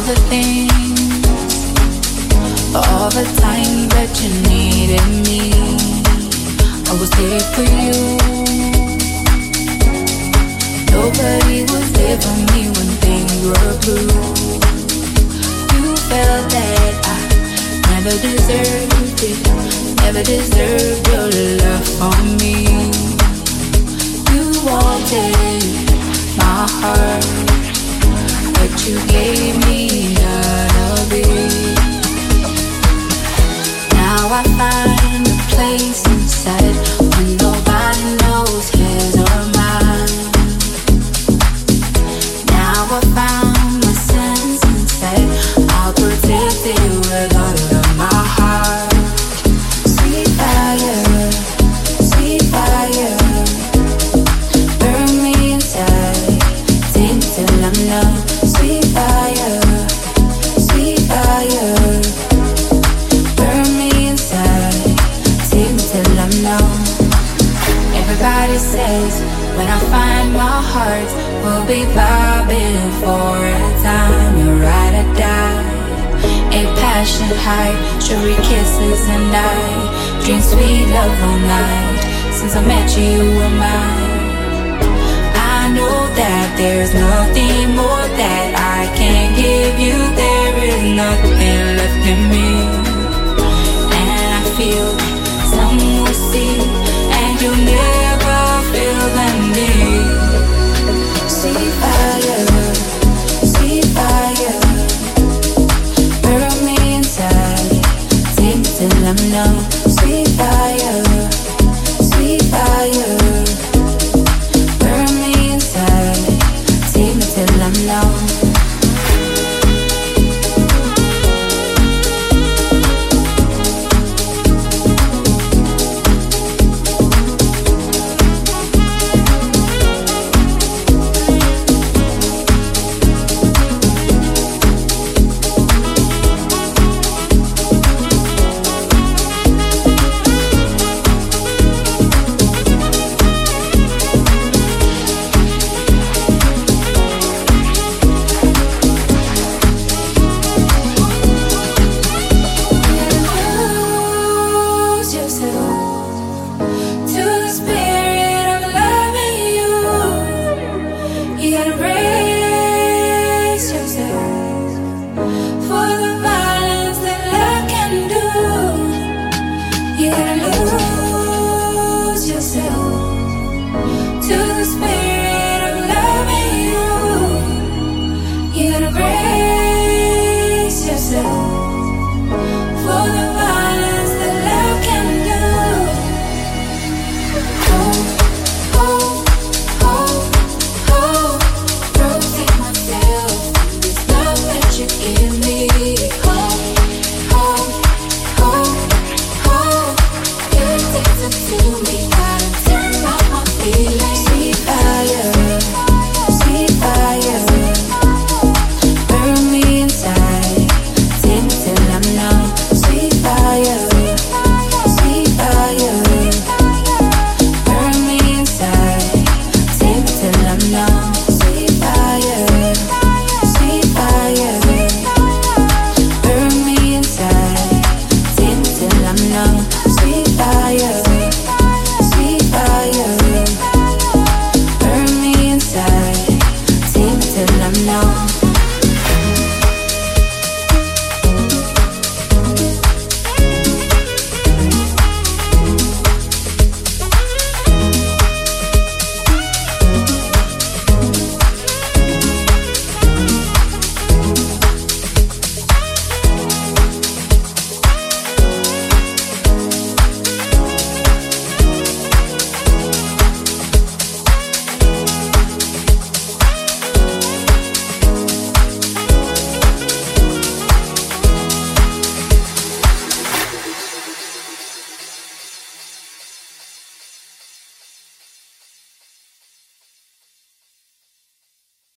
all the things, for all the time that you needed me. I was there for you. Nobody was there for me when things were blue. You felt that I never deserved it, never deserved your love from me. You wanted my heart, but you gave me none of it. Now I find a place inside when nobody knows his or mine. Now I found my sense inside. I'll protect it with all of my heart. Sweet fire, sweet fire, burn me inside. Take me till I'm numb. Sweet fire, sweet fire, burn me inside. Take me till I'm numb. Everybody says when I find my heart, we'll be vibing for a time. You're ride or die, a passion high, strawberry kisses and I drink sweet love all night. Since I met you, you were mine. I know that there's nothing more that I can give you. There is nothing left in me, and I feel someone will see, and you'll never feel the need. Sweet fire, sweet fire, burn me inside. Take me till I'm numb. Sweet fire, sweet fire, burn me inside. Take me till I'm numb. You gotta lose